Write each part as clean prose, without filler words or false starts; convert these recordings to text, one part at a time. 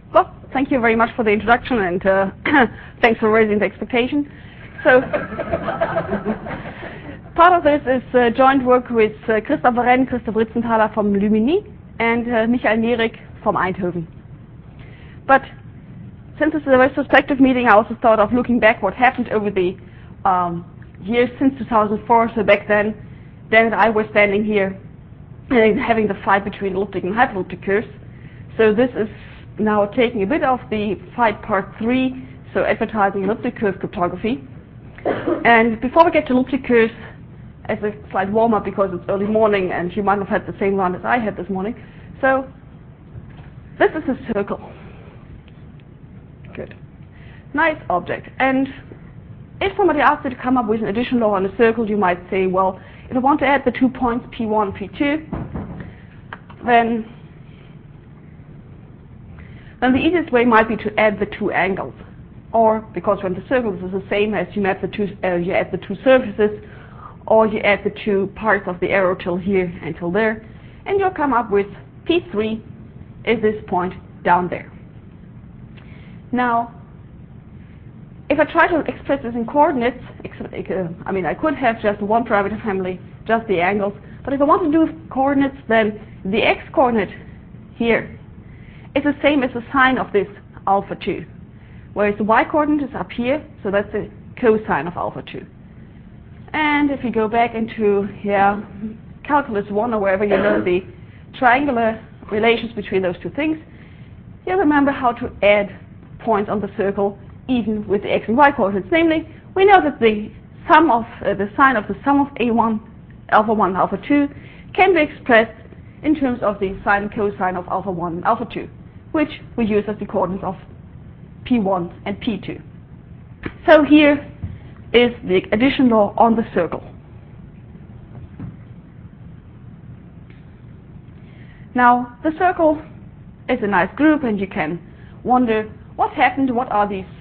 Well, thank you very much for the introduction, and thanks for raising the expectation. So, part of this is joint work with Christoph Renn, Christoph Ritzenthaler from Lumini, and Michael Nierig from Eindhoven. But since it's a retrospective meeting, I also thought of looking back what happened over the years since 2004. So back then, Dan and I were standing here and having the fight between elliptic and hyperelliptic curves. So this is now taking a bit of the fight part 3, so advertising elliptic curve cryptography. And before we get to elliptic curves, as a slight warm-up because it's early morning and you might have had the same run as I had this morning. So this is a circle. Good. Nice object. And if somebody asked you to come up with an addition law on a circle, you might say, well, if I want to add the 2 points P1, P2, then the easiest way might be to add the 2 angles. Or, because when the circle is the same as you add the 2 surfaces, or you add the 2 parts of the arrow till here and till there, and you'll come up with P3 is this point down there. Now, if I try to express this in coordinates, I could have just one parameter family, just the angles, but if I want to do coordinates, then the x-coordinate here is the same as the sine of this alpha 2, whereas the y-coordinate is up here, so that's the cosine of alpha 2. And if you go back into calculus 1 or wherever you know the triangular relations between those two things, you remember how to add points on the circle even with the x and y coordinates. Namely, we know that the sum of the sine of the sum of a1, alpha 1, alpha 2 can be expressed in terms of the sine and cosine of alpha 1 and alpha 2, which we use as the coordinates of P1 and P2. So here is the addition law on the circle. Now, the circle is a nice group, and you can wonder what happened, what are these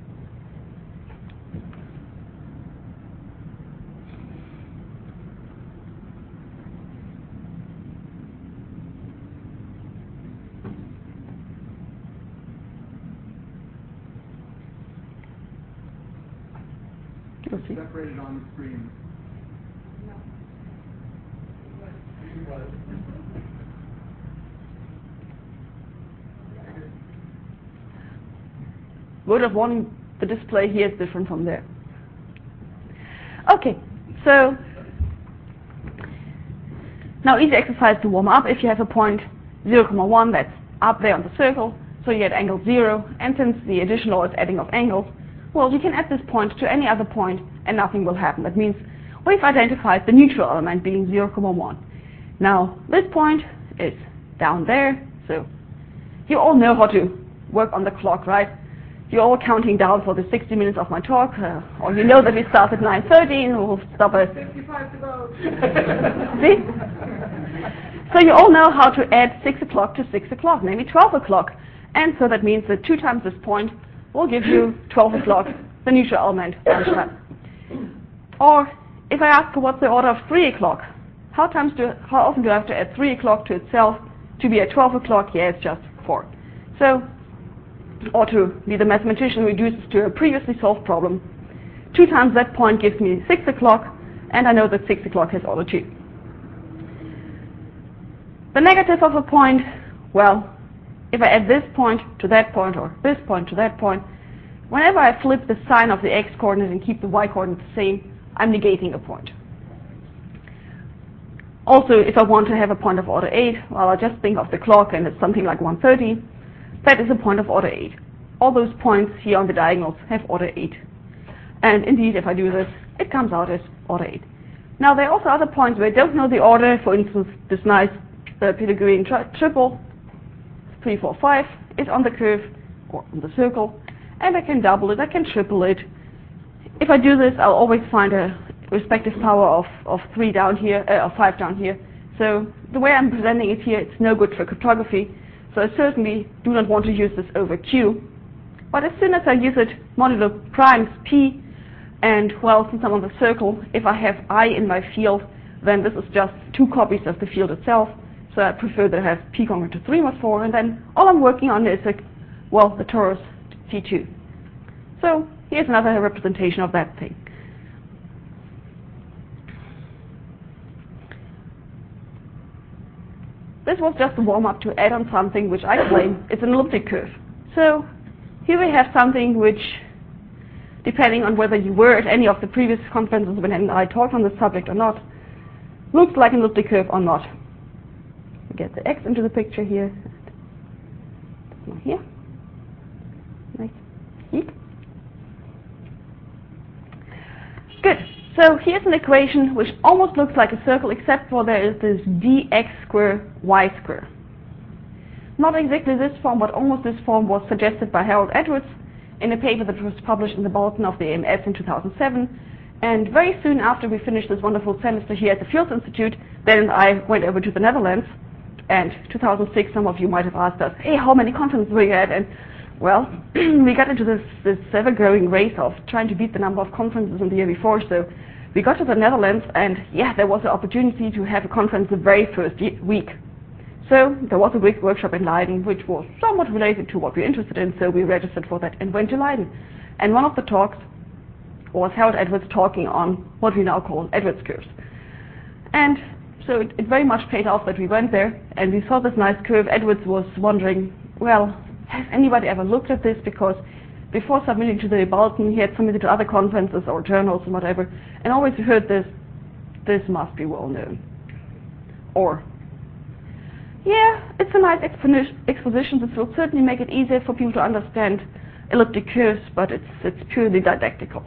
separated on the screen. Word of warning, the display here is different from there. Okay, so now easy exercise to warm up. If you have a point 0,1 that's up there on the circle, so you add angle 0, and since the addition law is adding of angles, well, you can add this point to any other point and nothing will happen. That means we've identified the neutral element being 0,1. Now, this point is down there, so you all know how to work on the clock, right? You're all counting down for the 60 minutes of my talk, or you know that we start at 9:30 and we'll stop at 55 to go. See? So you all know how to add 6 o'clock to 6 o'clock, maybe 12 o'clock. And so that means that 2 times this point will give you 12 o'clock, the neutral element lunchtime. Or if I ask you what's the order of 3 o'clock, how often do I have to add 3 o'clock to itself to be at 12 o'clock? Yeah, it's just 4. So, or to be the mathematician who reduces to a previously solved problem, 2 times that point gives me 6 o'clock, and I know that 6 o'clock has order 2. The negative of a point, well, if I add this point to that point or this point to that point, whenever I flip the sign of the x-coordinate and keep the y-coordinate the same, I'm negating a point. Also, if I want to have a point of order 8, well, I just think of the clock and it's something like 1:30. That is a point of order 8. All those points here on the diagonals have order 8. And indeed, if I do this, it comes out as order 8. Now, there are also other points where I don't know the order. For instance, this nice Pythagorean triple, 3, 4, 5, is on the curve or on the circle. And I can double it, I can triple it. If I do this, I'll always find a respective power of 3 down here, or 5 down here. So the way I'm presenting it here, it's no good for cryptography. So I certainly do not want to use this over Q. But as soon as I use it modulo primes P, and well, since I'm on the circle, if I have I in my field, then this is just 2 copies of the field itself. So I prefer that I have P congruent to 3 mod 4, and then all I'm working on is well, the torus T2. So here's another representation of that thing. This was just a warm-up to add on something which I claim is an elliptic curve. So here we have something which, depending on whether you were at any of the previous conferences when I talked on this subject or not, looks like an elliptic curve or not. We get the x into the picture here. Here. Nice. Neat. Good. So here's an equation which almost looks like a circle, except for there is this dx squared y squared. Not exactly this form, but almost this form was suggested by Harold Edwards in a paper that was published in the Bulletin of the AMS in 2007. And very soon after we finished this wonderful semester here at the Fields Institute, then I went over to the Netherlands. And 2006, some of you might have asked us, hey, how many conferences were you at? And well, we got into this ever-growing race of trying to beat the number of conferences in the year before. So we got to the Netherlands, and yeah, there was an opportunity to have a conference the very first week. So there was a week workshop in Leiden, which was somewhat related to what we were interested in, so we registered for that and went to Leiden. And one of the talks was Harold Edwards talking on what we now call Edwards curves. And so it very much paid off that we went there, and we saw this nice curve. Edwards was wondering, well, has anybody ever looked at this? Because before submitting to the Bulletin, he had submitted to other conferences or journals and whatever, and always heard this must be well known. Or, yeah, it's a nice exposition. This will certainly make it easier for people to understand elliptic curves, but it's purely didactical.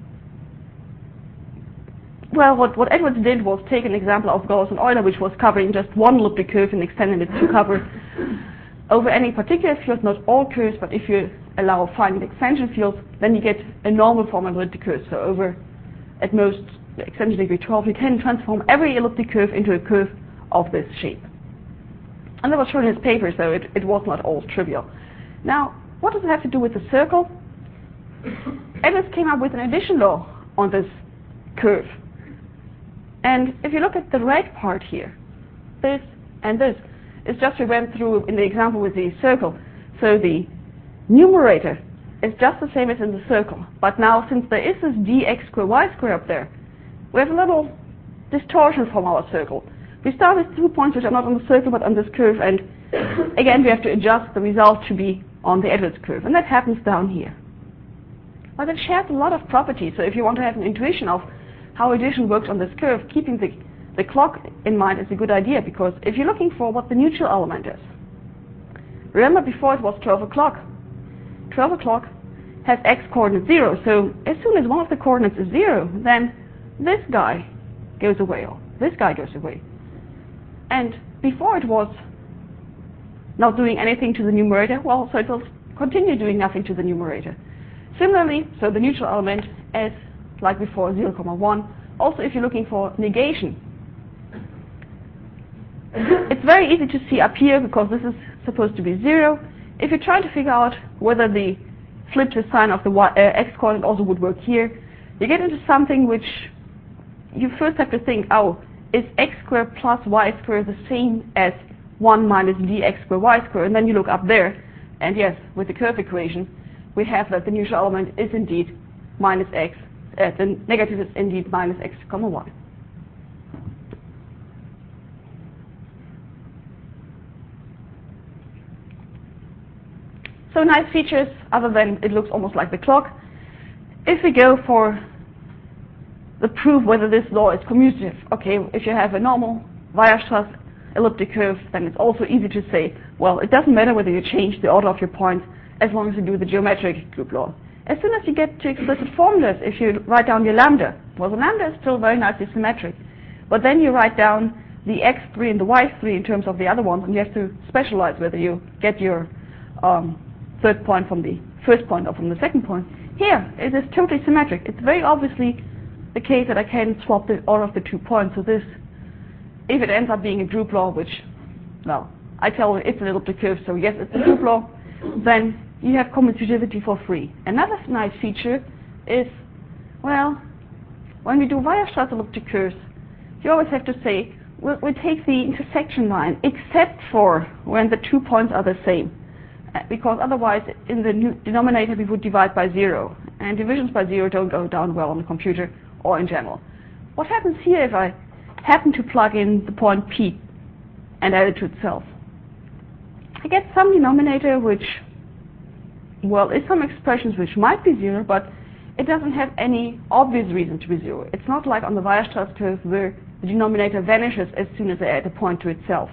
Well, what Edwards did was take an example of Gauss and Euler, which was covering just one elliptic curve and extending it to cover over any particular field, not all curves, but if you allow finite extension fields, then you get a normal form of elliptic curve. So over, at most, extension degree 12, you can transform every elliptic curve into a curve of this shape. And that was shown in his paper, so it was not all trivial. Now, what does it have to do with the circle? Edwards came up with an addition law on this curve. And if you look at the red part here, this and this, it's just we went through in the example with the circle. So the numerator is just the same as in the circle. But now, since there is this dx squared y squared up there, we have a little distortion from our circle. We start with 2 points which are not on the circle but on this curve, and again we have to adjust the result to be on the Edwards curve, and that happens down here. But it shares a lot of properties, so if you want to have an intuition of how addition works on this curve, keeping the clock in mind is a good idea, because if you're looking for what the neutral element is, remember before it was 12 o'clock. 12 o'clock has x coordinate 0, so as soon as one of the coordinates is 0, then this guy goes away, or this guy goes away. And before it was not doing anything to the numerator, well, so it will continue doing nothing to the numerator. Similarly, so the neutral element is like before 0, 1. Also, if you're looking for negation, it's very easy to see up here because this is supposed to be 0. If you're trying to figure out whether the flip to sign of the x coordinate also would work here, you get into something which you first have to think, oh, is x squared plus y squared the same as 1 minus dx squared y squared? And then you look up there, and yes, with the curve equation, we have that the neutral element is indeed minus x, the negative is indeed minus x, y. So nice features, other than it looks almost like the clock. If we go for the proof whether this law is commutative, okay, if you have a normal Weierstrass elliptic curve, then it's also easy to say, well, it doesn't matter whether you change the order of your points as long as you do the geometric group law. As soon as you get to explicit formulas, if you write down your lambda, well, the lambda is still very nicely symmetric, but then you write down the x3 and the y3 in terms of the other ones, and you have to specialize whether you get your third point from the first point or from the second point. Here, it is totally symmetric. It's very obviously the case that I can swap the order of the 2 points. So this, if it ends up being a group law, which, well, I tell you it's an elliptic curve, so yes, it's a group law, then you have commutativity for free. Another nice feature is, well, when we do Weierstrass elliptic curves, you always have to say, we'll take the intersection line, except for when the 2 points are the same. because otherwise in the denominator we would divide by 0, and divisions by 0 don't go down well on the computer or in general. What happens here if I happen to plug in the point P and add it to itself? I get some denominator which, well, is some expressions which might be 0, but it doesn't have any obvious reason to be 0. It's not like on the Weierstrass curve where the denominator vanishes as soon as I add a point to itself.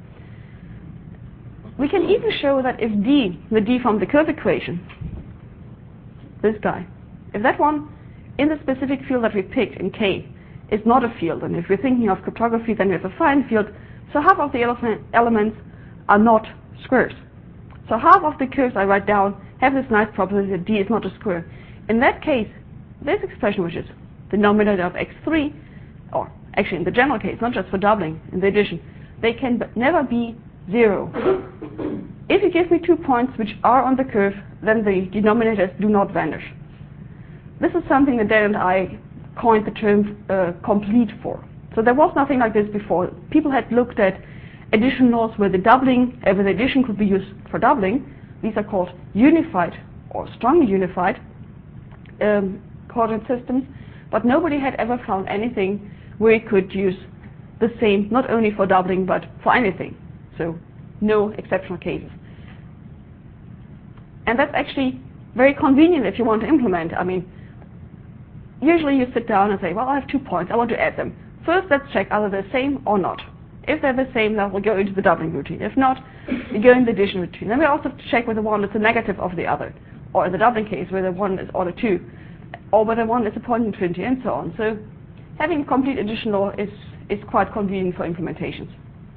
We can even show that if D, the D from the curve equation, this guy, if that one in the specific field that we picked in K is not a field, and if we're thinking of cryptography then we have a fine field, so half of the elements are not squares. So half of the curves I write down have this nice property that D is not a square. In that case, this expression, which is the denominator of x3, or actually in the general case, not just for doubling, in the addition, they can never be 0. If you give me 2 points which are on the curve, then the denominators do not vanish. This is something that Dan and I coined the term complete for. So there was nothing like this before. People had looked at addition laws where the doubling, where the addition could be used for doubling. These are called unified or strongly unified coordinate systems, but nobody had ever found anything where you could use the same not only for doubling but for anything. So no exceptional cases. And that's actually very convenient if you want to implement. I mean, usually you sit down and say, well, I have 2 points, I want to add them. First, let's check are they the same or not. If they're the same, then we'll go into the doubling routine. If not, we go in the addition routine. Then we also check whether one is a negative of the other, or in the doubling case, whether one is order 2, or whether one is a point infinity, and so on. So having a complete addition law is quite convenient for implementations.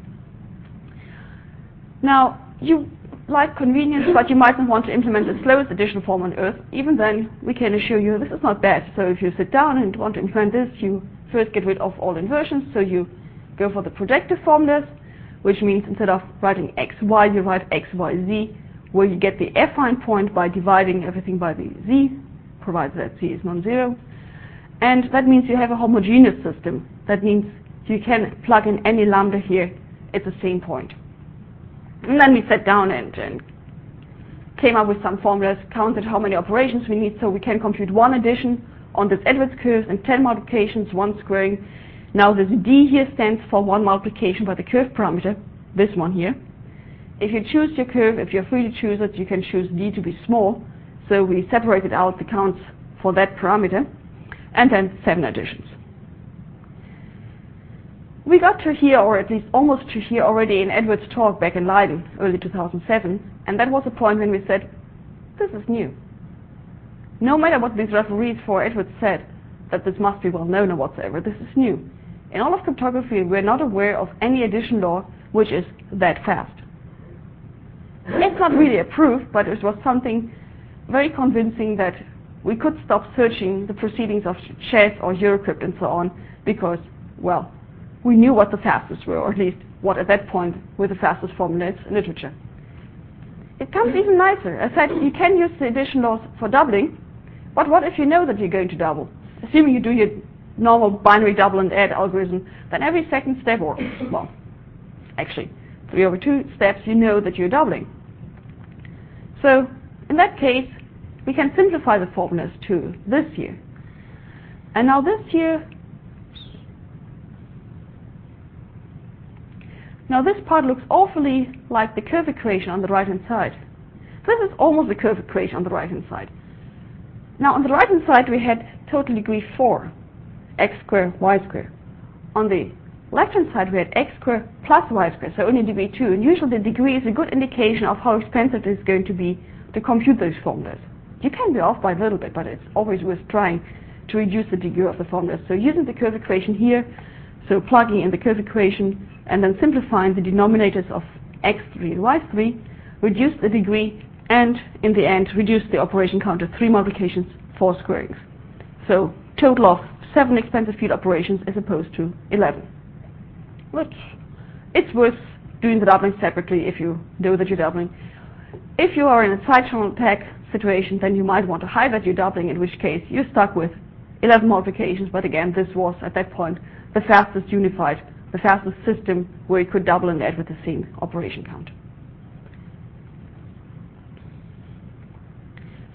Now, you like convenience, but you might not want to implement the slowest addition form on Earth. Even then, we can assure you this is not bad. So if you sit down and want to implement this, you first get rid of all inversions. So you go for the projective formulas, which means instead of writing xy, you write xyz, where you get the affine point by dividing everything by the z, provided that z is non-zero. And that means you have a homogeneous system. That means you can plug in any lambda here at the same point. And then we sat down and came up with some formulas, counted how many operations we need, so we can compute 1 addition on this Edwards curve and 10 multiplications, 1 squaring. Now this D here stands for 1 multiplication by the curve parameter, this one here. If you choose your curve, if you're free to choose it, you can choose D to be small. So we separated out the counts for that parameter, and then 7 additions. We got to here, or at least almost to here already in Edwards' talk back in Leiden, early 2007, and that was a point when we said, this is new. No matter what these referees for Edwards said, that this must be well known or whatsoever, this is new. In all of cryptography, we're not aware of any addition law which is that fast. It's not really a proof, but it was something very convincing that we could stop searching the proceedings of Chess or Eurocrypt and so on, because, well, we knew what the fastest were, or at least what at that point were the fastest formulas in literature. It comes even nicer. I said you can use the addition laws for doubling, but what if you know that you're going to double? Assuming you do your normal binary double and add algorithm, then every second step, or, well, actually 3/2 steps, you know that you're doubling. So in that case, we can simplify the formulas to this here. And now this here, now this part looks awfully like the curve equation on the right-hand side. This is almost the curve equation on the right-hand side. Now on the right-hand side we had total degree 4, x squared, y squared. On the left-hand side we had x squared plus y squared, so only degree 2. And usually the degree is a good indication of how expensive it is going to be to compute those formulas. You can be off by a little bit, but it's always worth trying to reduce the degree of the formulas. So using the curve equation here, so plugging in the curve equation and then simplifying the denominators of x3 and y3, reduce the degree, and in the end reduce the operation count to 3 multiplications, 4 squarings. So total of 7 expensive field operations as opposed to 11. Which it's worth doing the doubling separately if you know that you're doubling. If you are in a side channel attack situation, then you might want to hide that you're doubling, in which case you're stuck with 11 multiplications, but again this was at that point the fastest unified, the fastest system where you could double and add with the same operation count.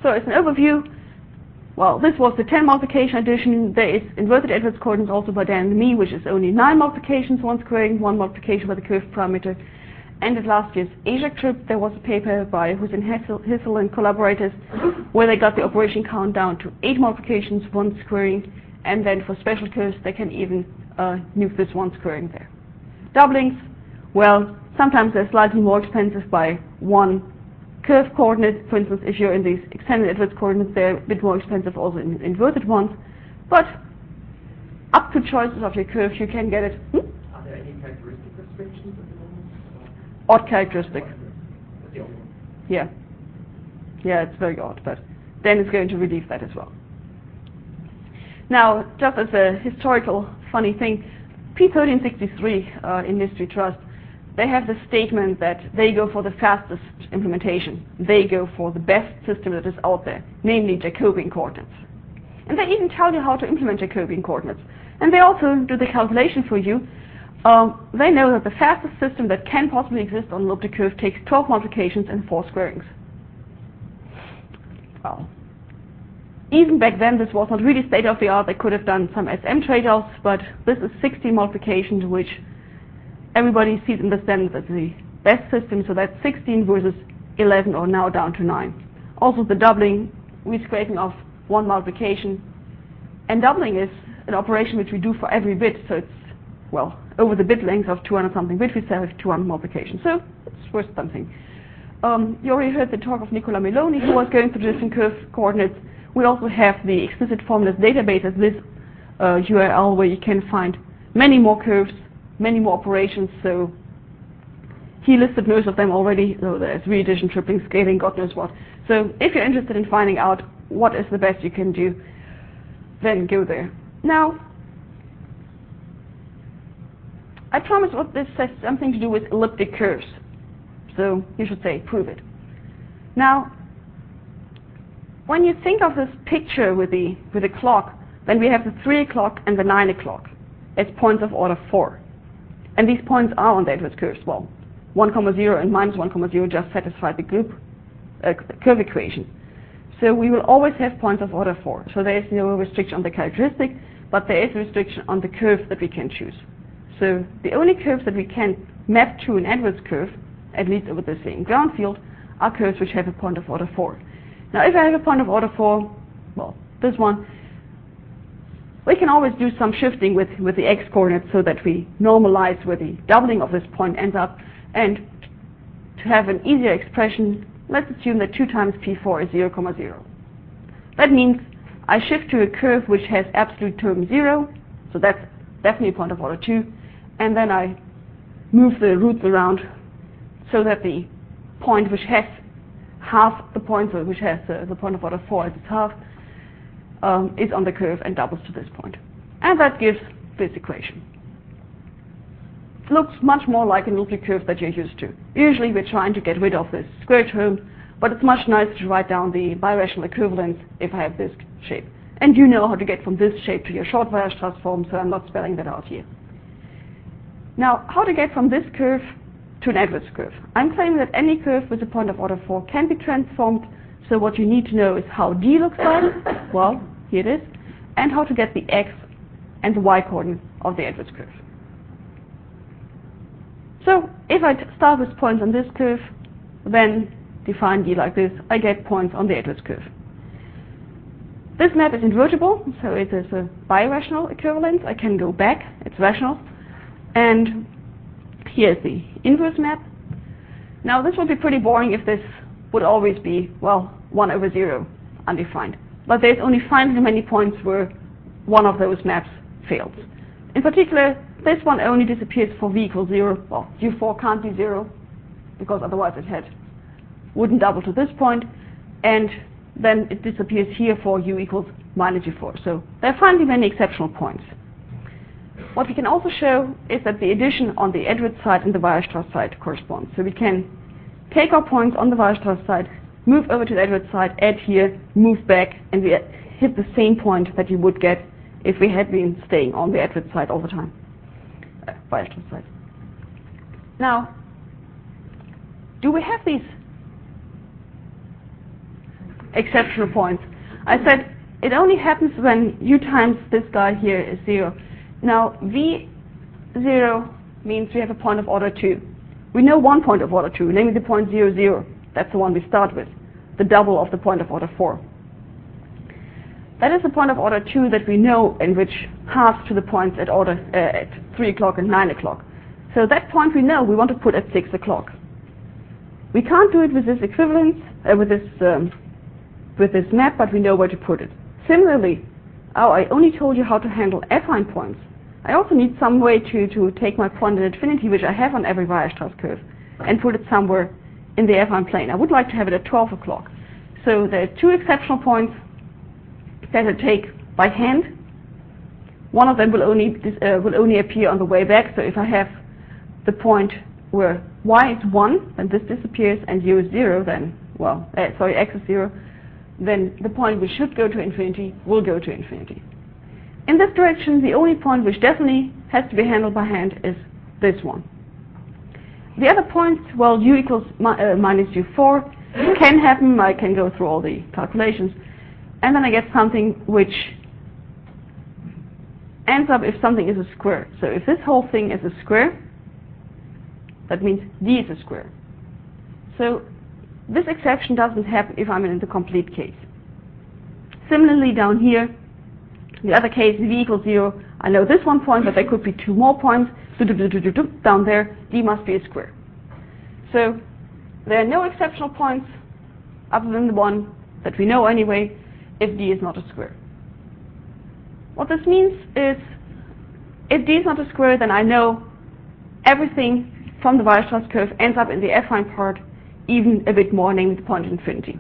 So as an overview, well, this was the 10 multiplication addition. There is inverted Edwards coordinates also by Dan and me, which is only 9 multiplications, 1 squaring, 1 multiplication by the curved parameter. And at last year's ASIAC trip, there was a paper by Hussein Hissel and collaborators where they got the operation count down to 8 multiplications, 1 squaring, and then for special curves, they can even nuke this 1 squaring there. Doublings, well, sometimes they're slightly more expensive by 1 curve coordinate. For instance, if you're in these extended Edwards coordinates, they're a bit more expensive also in inverted ones. But up to choices of your curve, you can get it. Are there any characteristic restrictions at the moment? Odd characteristic. That's the only one. Yeah. Yeah, it's very odd, but Dan is going to relieve that as well. Now, just as a historical funny thing, P1363 in Mystery Trust, they have the statement that they go for the fastest implementation. They go for the best system that is out there, namely Jacobian coordinates. And they even tell you how to implement Jacobian coordinates. And they also do the calculation for you. They know that the fastest system that can possibly exist on an elliptic curve takes 12 multiplications and 4 squarings. Well, even back then this was not really state of the art. They could have done some SM trade-offs, but this is 16 multiplications, which everybody sees and understands as the best system, so that's 16 versus 11, or now down to 9. Also the doubling, we're scraping off 1 multiplication, and doubling is an operation which we do for every bit, so it's, well, over the bit length of 200 something bits, we still have 200 multiplications, so it's worth something. You already heard the talk of Nicola Meloni, who was going through different curve coordinates. We also have the explicit formulas database at this URL, where you can find many more curves, many more operations. So he listed most of them already. So there's readdition, tripling, scaling, God knows what. So if you're interested in finding out what is the best you can do, then go there. Now, I promise what this has something to do with elliptic curves. So you should say, prove it. Now, when you think of this picture with the clock, then we have the 3 o'clock and the 9 o'clock as points of order 4. And these points are on the Edwards curves. Well, 1, 0 and minus 1, 0 just satisfy the curve equation. So we will always have points of order 4. So there is no restriction on the characteristic, but there is a restriction on the curve that we can choose. So the only curves that we can map to an Edwards curve, at least over the same ground field, are curves which have a point of order 4. Now if I have a point of order 4, well, this one, we can always do some shifting with the x coordinates so that we normalize where the doubling of this point ends up. And to have an easier expression, let's assume that 2 times P4 is 0, 0. That means I shift to a curve which has absolute term 0, so that's definitely a point of order 2, and then I move the roots around so that the point which has half the points, or which has the point of order 4 as its half, is on the curve and doubles to this point. And that gives this equation. It looks much more like an elliptic curve that you're used to. Usually we're trying to get rid of this square term, but it's much nicer to write down the birational equivalence if I have this shape. And you know how to get from this shape to your short Weierstrass form, so I'm not spelling that out here. Now, how to get from this curve to an Edwards curve? I'm claiming that any curve with a point of order 4 can be transformed, so what you need to know is how D looks like, well, here it is, and how to get the x and the y coordinate of the Edwards curve. So if I start with points on this curve, then define D like this, I get points on the Edwards curve. This map is invertible, so it is a birational equivalence. I can go back, it's rational. And here's the inverse map. Now this would be pretty boring if this would always be, well, 1 over 0, undefined. But there's only finitely many points where one of those maps fails. In particular, this one only disappears for v equals 0. Well, u4 can't be 0, because otherwise it wouldn't double to this point. And then it disappears here for u equals minus u4. So there are finally many exceptional points. What we can also show is that the addition on the Edwards side and the Weierstrass side corresponds. So we can take our points on the Weierstrass side, move over to the Edwards side, add here, move back, and we hit the same point that you would get if we had been staying on the Edwards side all the time. Weierstrass side. Now, do we have these exceptional points. I said it only happens when u times this guy here is 0. Now v0 means we have a point of order 2. We know one point of order 2, namely the point 0, 0. That's the one we start with, the double of the point of order 4. That is the point of order 2 that we know, in which halves to the points at 3 o'clock and 9 o'clock. So that point we know we want to put at 6 o'clock. We can't do it with this equivalence, with this map, but we know where to put it. Similarly, I only told you how to handle affine points. I also need some way to take my point at infinity, which I have on every Weierstrass curve, and put it somewhere in the affine plane. I would like to have it at 12 o'clock. So there are two exceptional points that I take by hand. One of them will only appear on the way back. So if I have the point where y is 1, then this disappears, and u is 0, then, x is 0, then the point which should go to infinity will go to infinity. In this direction, the only point which definitely has to be handled by hand is this one. The other points, well, u equals minus u4 can happen. I can go through all the calculations. And then I get something which ends up if something is a square. So if this whole thing is a square, that means d is a square. So this exception doesn't happen if I'm in the complete case. Similarly, down here, the other case, v equals 0, I know this one point, but there could be two more points. Down there, d must be a square. So there are no exceptional points other than the one that we know anyway, if d is not a square. What this means is, if d is not a square, then I know everything from the Weierstrass curve ends up in the affine part, even a bit more, namely the point at infinity.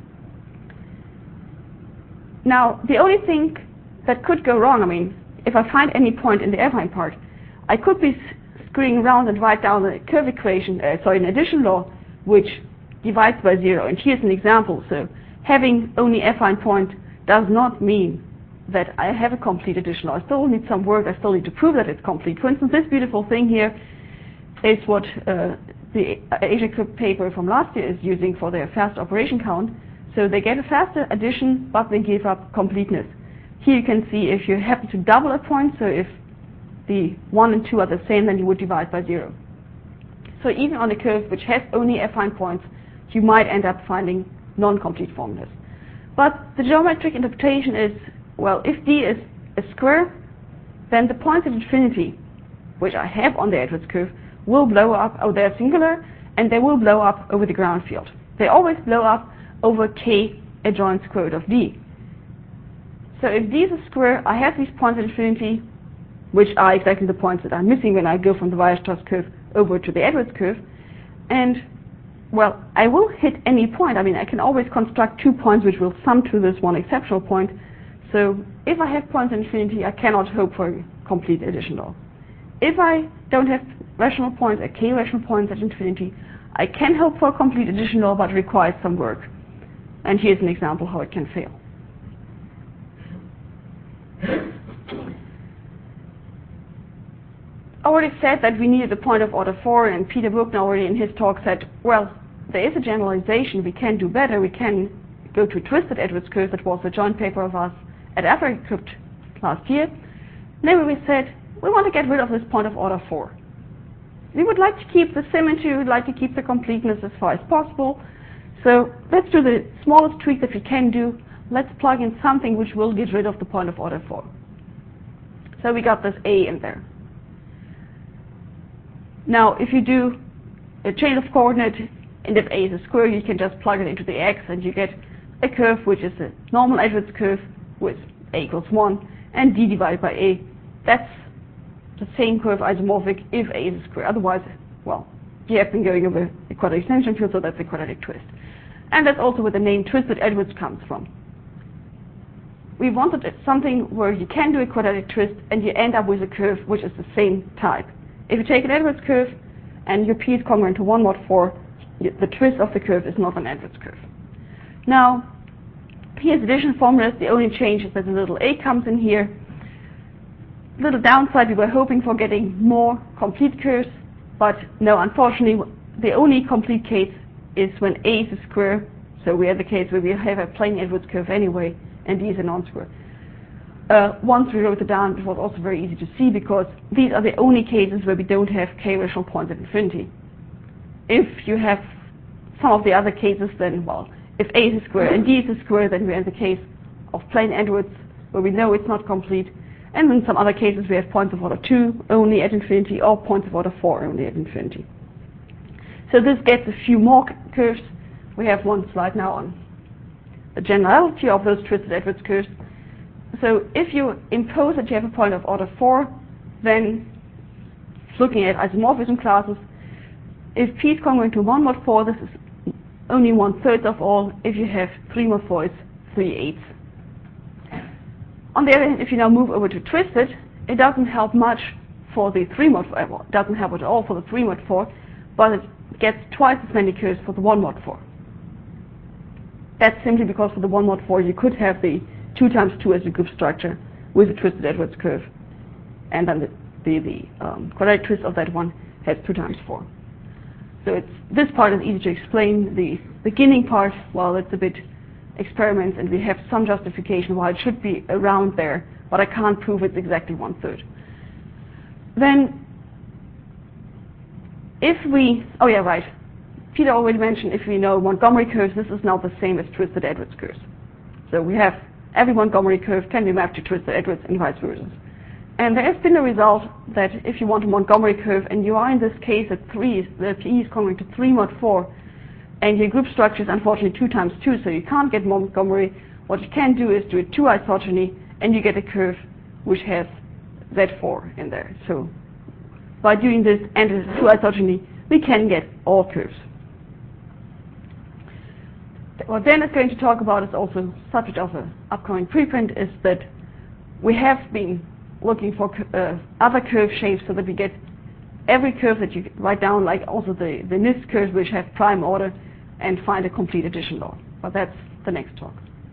Now, the only thing that could go wrong, if I find any point in the affine part, I could be screwing around and write down the curve equation, an addition law, which divides by 0. And here's an example. So having only affine point does not mean that I have a complete addition law. I still need some work. I still need to prove that it's complete. For instance, this beautiful thing here is what the Asia paper from last year is using for their fast operation count. So they get a faster addition, but they give up completeness. Here you can see if you happen to double a point, so if the 1 and 2 are the same, then you would divide by 0. So even on a curve which has only affine points, you might end up finding non-complete formulas. But the geometric interpretation is, well, if d is a square, then the points at infinity, which I have on the Edwards curve, will blow up, they're singular, and they will blow up over the ground field. They always blow up over k adjoint square root of d. So if d is a square, I have these points at infinity, which are exactly the points that I'm missing when I go from the Weierstrass curve over to the Edwards curve. And, well, I will hit any point. I can always construct two points which will sum to this one exceptional point. So if I have points at infinity, I cannot hope for a complete addition law. If I don't have rational points, k rational points at infinity, I can hope for a complete addition law, but it requires some work. And here's an example how it can fail. I already said that we needed a point of order 4, and Peter Bruckner already in his talk said, well, there is a generalization. We can do better. We can go to a twisted Edwards curve. That was a joint paper of us at AfricaCrypt last year. Then we said, we want to get rid of this point of order 4. We would like to keep the symmetry. We would like to keep the completeness as far as possible. So let's do the smallest tweak that we can do. Let's plug in something which will get rid of the point of order 4. So we got this a in there. Now, if you do a chain of coordinate, and if a is a square, you can just plug it into the x, and you get a curve which is a normal Edwards curve with a equals 1, and d divided by a. That's the same curve isomorphic if a is a square. Otherwise, well, you have been going over a quadratic extension field, so that's a quadratic twist. And that's also where the name twisted Edwards comes from. We wanted something where you can do a quadratic twist, and you end up with a curve which is the same type. If you take an Edwards curve and your p is congruent to 1 mod 4, the twist of the curve is not an Edwards curve. Now, here's addition formulas. The only change is that the little a comes in here. Little downside, we were hoping for getting more complete curves, but no, unfortunately, the only complete case is when a is a square. So we have the case where we have a plane Edwards curve anyway, and D is a non-square. Once we wrote it down, it was also very easy to see because these are the only cases where we don't have k-rational points at infinity. If you have some of the other cases, then, well, if A is a square and D is a square, then we're in the case of plane Edwards, where we know it's not complete. And in some other cases, we have points of order 2 only at infinity, or points of order 4 only at infinity. So this gets a few more curves. We have one slide now on the generality of those twisted Edwards curves. So if you impose that you have a point of order 4, then looking at isomorphism classes, if P is congruent to 1 mod 4, this is only 1/3 of all. If you have 3 mod 4, it's 3/8. On the other hand, if you now move over to twisted, it doesn't help much for the 3 mod 4, it doesn't help at all for the 3 mod 4, but it gets twice as many curves for the 1 mod 4. That's simply because for the 1 mod 4 you could have the 2 times 2 as a group structure with a twisted Edwards curve, and then the quadratic twist of that one has 2 times 4. So this part is easy to explain. The beginning part, well, it's a bit experiments, and we have some justification why it should be around there, but I can't prove it's exactly 1/3. Then, if we, oh yeah, right, Peter already mentioned if we know Montgomery curves, this is now the same as twisted Edwards curves. So we have every Montgomery curve can be mapped to twisted Edwards and vice versa. And there has been a result that if you want a Montgomery curve, and you are in this case at 3, the PE is congruent to 3 mod 4, and your group structure is unfortunately 2 times 2, so you can't get Montgomery. What you can do is do a 2 isogeny, and you get a curve which has Z4 in there. So by doing this and a 2 isogeny, we can get all curves. What Dan is going to talk about is also subject of an upcoming preprint, is that we have been looking for other curve shapes so that we get every curve that you write down, like also the NIST curves which have prime order, and find a complete addition law. But that's the next talk.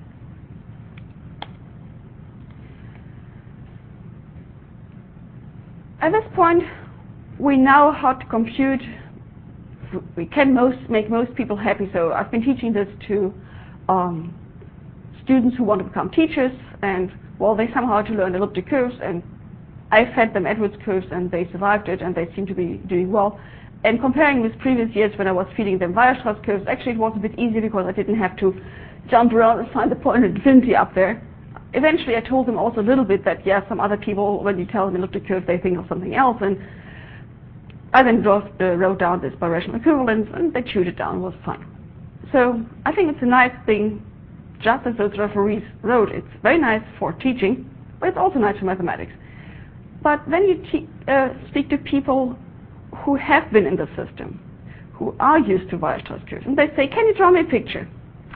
At this point, we know how to compute. We can make most people happy, so I've been teaching this to students who want to become teachers, and well, they somehow had to learn elliptic curves, and I fed them Edwards curves, and they survived it, and they seem to be doing well. And comparing with previous years when I was feeding them Weierstrass curves, actually it was a bit easier because I didn't have to jump around and find the point of infinity up there. Eventually I told them also a little bit that, yeah, some other people, when you tell them elliptic curve, they think of something else, and I then wrote down this birational equivalence, and they chewed it down. It was fine. So I think it's a nice thing, just as those referees wrote. It's very nice for teaching, but it's also nice for mathematics. But then you speak to people who have been in the system, who are used to Weierstrass curves, and they say, can you draw me a picture?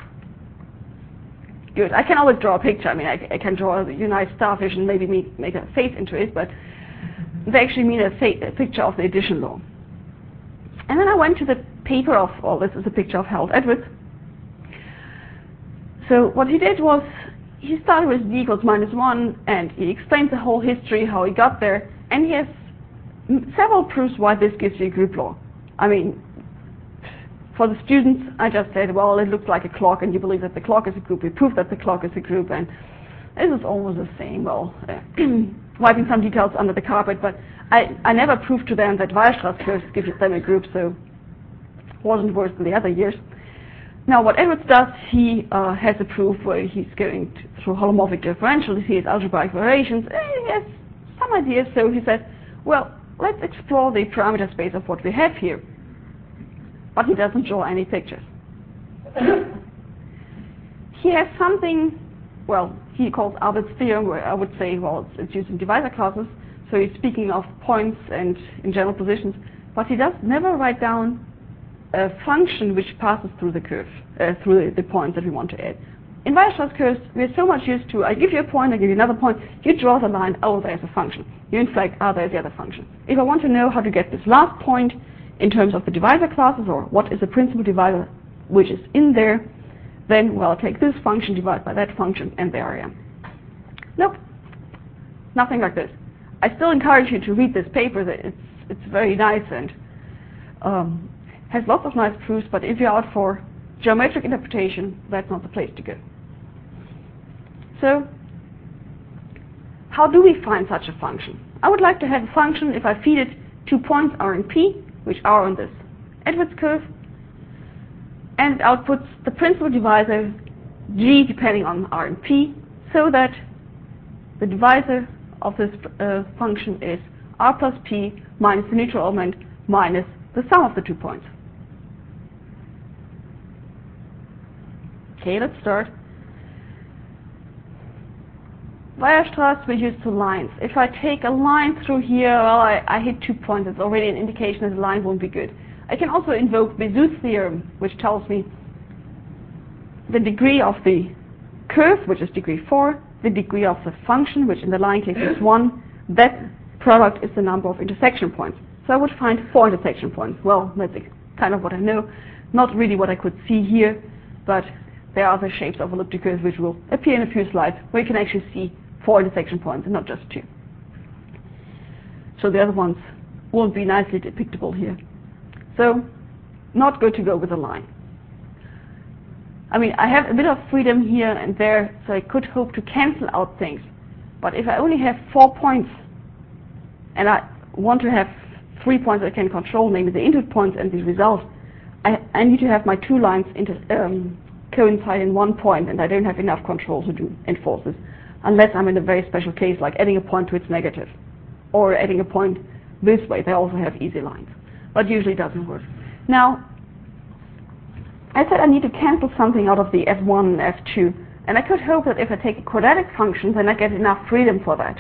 Good. I can always draw a picture. I mean, I can draw a nice starfish and maybe make a face into it, but they actually mean a picture of the addition law. And then I went to the paper of, well, this is a picture of Harold Edwards. So what he did was, he started with d equals -1, and he explains the whole history, how he got there, and he has several proofs why this gives you a group law. I mean, for the students, I just said, well, it looks like a clock, and you believe that the clock is a group. We prove that the clock is a group, and this is almost the same. Well, wiping some details under the carpet, but I never proved to them that Weierstrass curves give them a group, so it wasn't worse than the other years. Now, what Edwards does, he has a proof where he's going through holomorphic differentials, he has algebraic variations, and he has some ideas, so he said, well, let's explore the parameter space of what we have here. But he doesn't draw any pictures. He has something, well, he calls Albert's theorem, where I would say, well, it's used in divisor classes, so he's speaking of points and in general positions, but he does never write down a function which passes through the curve, through the points that we want to add. In Weierstrass curves, we're so much used to, I give you a point, I give you another point, you draw the line, oh, there's a function. You inflect, oh, there's the other function. If I want to know how to get this last point in terms of the divisor classes, or what is the principal divisor which is in there, then, well, I'll take this function, divide by that function, and there I am. Nope, nothing like this. I still encourage you to read this paper. That it's very nice and has lots of nice proofs, but if you're out for geometric interpretation, that's not the place to go. So, how do we find such a function? I would like to have a function if I feed it 2 points R and P, which are on this Edwards curve, and it outputs the principal divisor G depending on R and P, so that the divisor of this function is R plus P minus the neutral element minus the sum of the 2 points. Okay, let's start. Weierstrass we use 2 lines. If I take a line through here, well, I hit 2 points. It's already an indication that the line won't be good. I can also invoke Bezout's theorem, which tells me the degree of the curve, which is degree 4, the degree of the function, which in the line case is 1, that product is the number of intersection points. So I would find 4 intersection points. Well, that's kind of what I know. Not really what I could see here, but there are other shapes of elliptic curves which will appear in a few slides where you can actually see 4 intersection points and not just 2. So the other ones won't be nicely depictable here. So, not good to go with a line. I mean, I have a bit of freedom here and there, so I could hope to cancel out things. But if I only have 4 points, and I want to have 3 points I can control, namely the input points and the result, I need to have my 2 lines coincide in 1 point, and I don't have enough control to enforce this, unless I'm in a very special case, like adding a point to its negative, or adding a point this way. They also have easy lines, but usually it doesn't work. Now, I said I need to cancel something out of the f1 and f2, and I could hope that if I take a quadratic function, then I get enough freedom for that.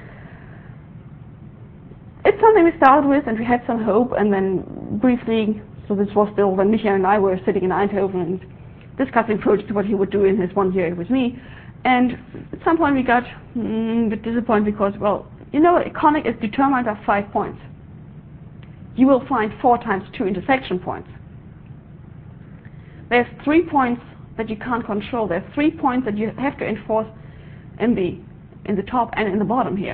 It's something we started with, and we had some hope, and then briefly, so this was still when Michael and I were sitting in Eindhoven and discussing projects, what he would do in his 1 year with me, and at some point we got a bit disappointed because, well, you know, a conic is determined of 5 points. You will find 4 times 2 intersection points. There's 3 points that you can't control. There's 3 points that you have to enforce in the top and in the bottom here.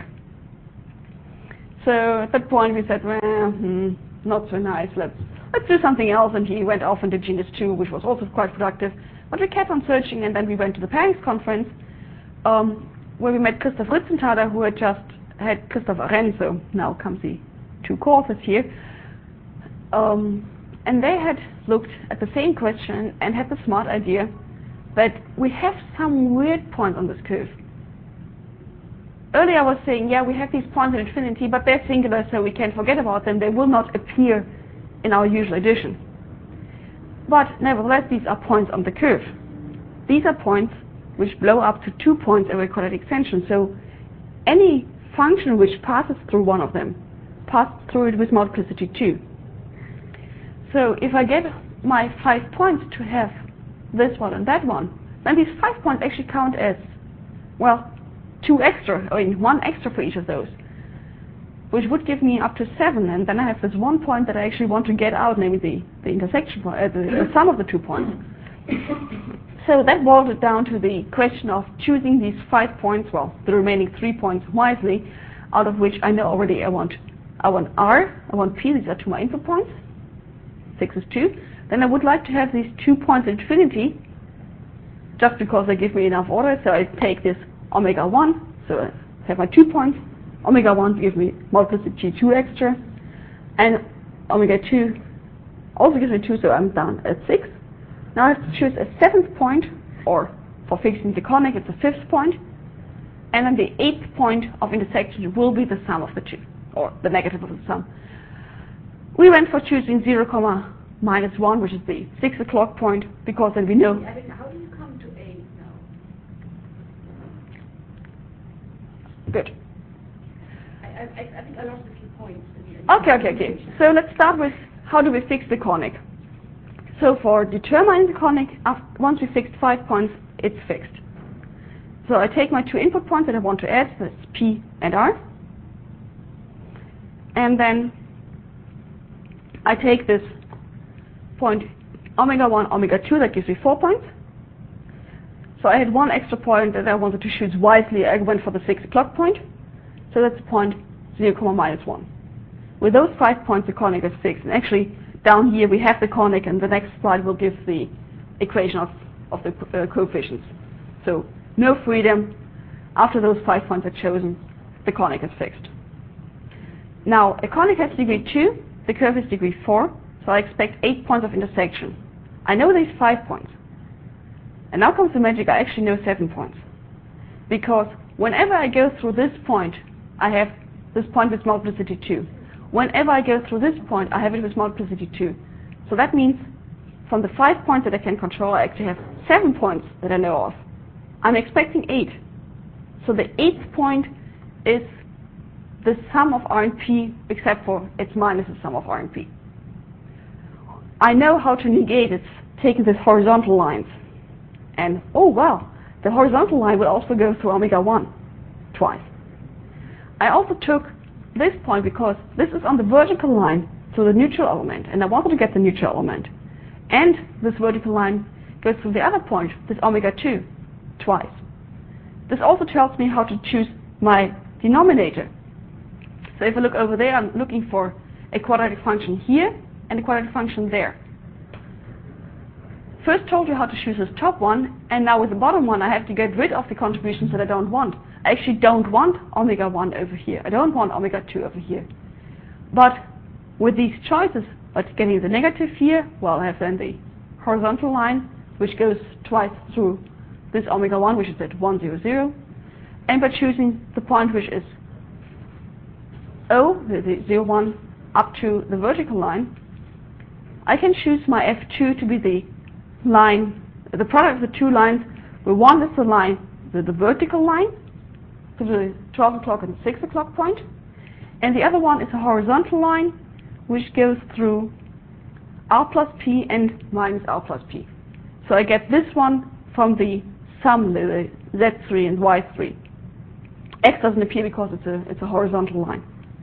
So at that point we said, well, not so nice. Let's do something else. And he went off and did Genus 2, which was also quite productive. But we kept on searching, and then we went to the Paris conference, where we met Christoph Ritzenthaler, who had just had Christoph Renz, so now comes the 2 courses here. And they had looked at the same question and had the smart idea that we have some weird points on this curve. Earlier I was saying, yeah, we have these points in infinity, but they're singular, so we can forget about them. They will not appear in our usual addition. But nevertheless, these are points on the curve. These are points which blow up to 2 points every quadratic extension. So any function which passes through one of them passes through it with multiplicity 2. So if I get my 5 points to have this one and that one, then these 5 points actually count as, well, 2 extra, or 1 extra for each of those, which would give me up to 7, and then I have this 1 point that I actually want to get out, namely the intersection point, the sum of the 2 points. So that boils it down to the question of choosing these 5 points, well, the remaining 3 points wisely, out of which I know already I want R, I want P, these are 2 my input points, 6 is 2. Then I would like to have these 2 points in infinity, just because they give me enough order, so I take this omega 1, so I have my 2 points, omega 1 gives me multiplicity 2 extra, and omega 2 also gives me 2, so I'm down at 6. Now I have to choose a 7th point, or for fixing the conic it's a 5th point, and then the 8th point of intersection will be the sum of the 2, or the negative of the sum. We went for choosing 0, minus 1, which is the 6 o'clock point, because then we know. How do you come to 8 now? Good. I think I lost a few points. Okay. So let's start with how do we fix the conic. So for determining the conic, once we fixed 5 points, it's fixed. So I take my 2 input points that I want to add, that's P and R, and then I take this point omega 1, omega 2, that gives me 4 points. So I had 1 extra point that I wanted to choose wisely. I went for the 6 o'clock point. So that's point 0, minus 1. With those 5 points, the conic is fixed. And actually, down here we have the conic, and the next slide will give the equation of the coefficients. So no freedom. After those 5 points are chosen, the conic is fixed. Now, a conic has degree 2, the curve is degree 4, so I expect 8 points of intersection. I know there's 5 points. And now comes the magic, I actually know 7 points. Because whenever I go through this point, I have this point with multiplicity 2. Whenever I go through this point, I have it with multiplicity 2. So that means from the 5 points that I can control, I actually have 7 points that I know of. I'm expecting 8. So the 8th point is the sum of R and P, except for it's minus the sum of R and P. I know how to negate it, taking these horizontal lines. And, oh well, the horizontal line will also go through omega 1 twice. I also took this point because this is on the vertical line to the neutral element, and I wanted to get the neutral element. And this vertical line goes through the other point, this omega 2, twice. This also tells me how to choose my denominator. So if I look over there, I'm looking for a quadratic function here and a quadratic function there. First told you how to choose this top one, and now with the bottom one I have to get rid of the contributions that I don't want. I actually don't want omega 1 over here. I don't want omega 2 over here. But with these choices, but getting the negative here, well, I have then the horizontal line, which goes twice through this omega 1, which is at 1, 0, 0. And by choosing the point which is O, the 0, 1, up to the vertical line, I can choose my F2 to be the line, the product of the two lines, where one is the line, the vertical line, to the 12 o'clock and 6 o'clock point, and the other one is a horizontal line, which goes through R plus P and minus R plus P. So I get this one from the sum, the Z3 and Y3. X doesn't appear because it's a horizontal line.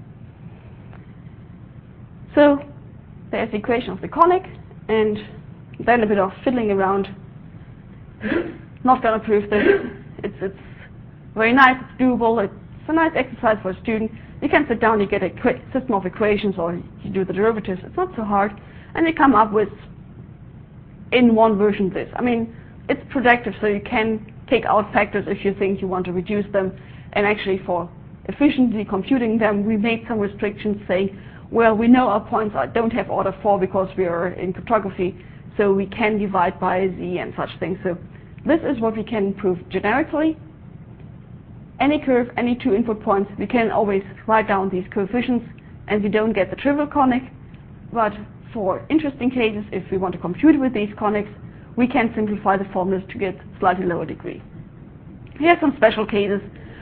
So there's the equation of the conic, and then a bit of fiddling around. Not going to prove this. It's very nice, it's doable, it's a nice exercise for a student. You can sit down, you get a quick system of equations, or you do the derivatives. It's not so hard. And you come up with, in one version, this. I mean, it's projective, so you can take out factors if you think you want to reduce them. And actually, for efficiently computing them, we made some restrictions saying, well, we know our points don't have order 4 because we are in cryptography, so we can divide by z and such things. So this is what we can prove generically. Any curve, any two input points, we can always write down these coefficients, and we don't get the trivial conic. But for interesting cases, if we want to compute with these conics, we can simplify the formulas to get slightly lower degree. Here are some special cases.